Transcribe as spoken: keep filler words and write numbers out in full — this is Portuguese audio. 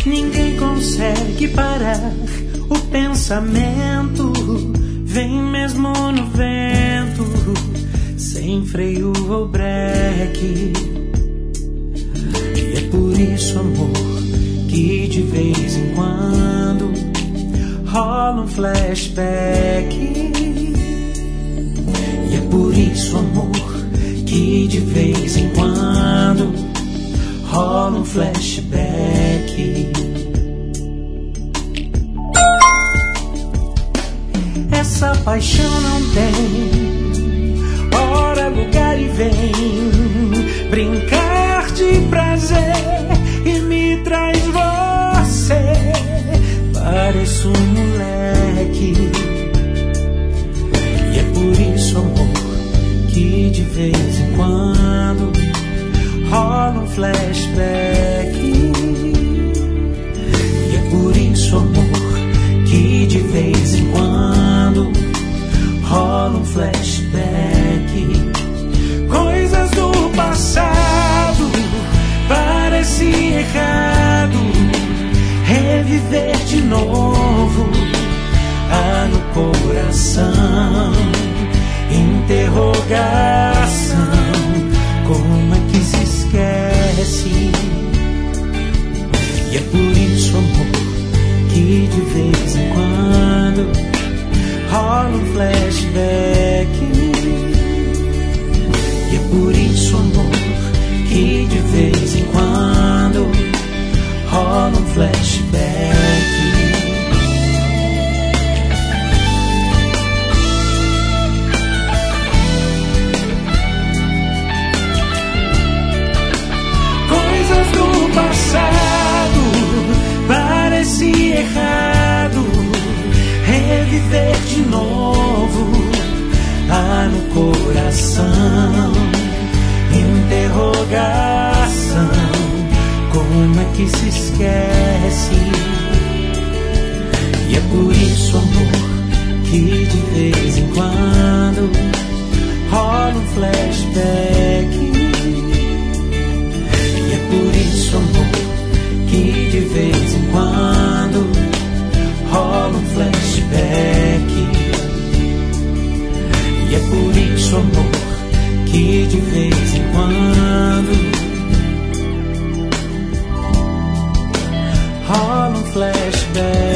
Ninguém consegue parar o pensamento, vem mesmo no vento, sem freio ou breque. E é por isso, amor, que de vez em quando rola um flashback. E é por isso, amor, que de vez em quando rola um flashback. Essa paixão não tem hora, lugar e vem brincar de prazer e me traz você. Pareço um moleque. E é por isso, amor, que de vez em quando rola um flashback. E é por isso, amor, que de vez em quando rola um flashback. Coisas do passado, parece errado reviver de novo. Há no coração interrogação, como é que se esquece? E é por isso, amor, que de vez em quando rola um flashback. E é por isso, amor, que de vez em quando rola um flashback. Coisas do passado, parece errado reviver de novo. Há no coração interrogação, como é que se esquece? E é por isso, amor, que de vez em quando rola um flashback. E é por isso, amor, que de vez em quando rola um flashback. E é por isso, amor, que de vez em quando rola um flashback.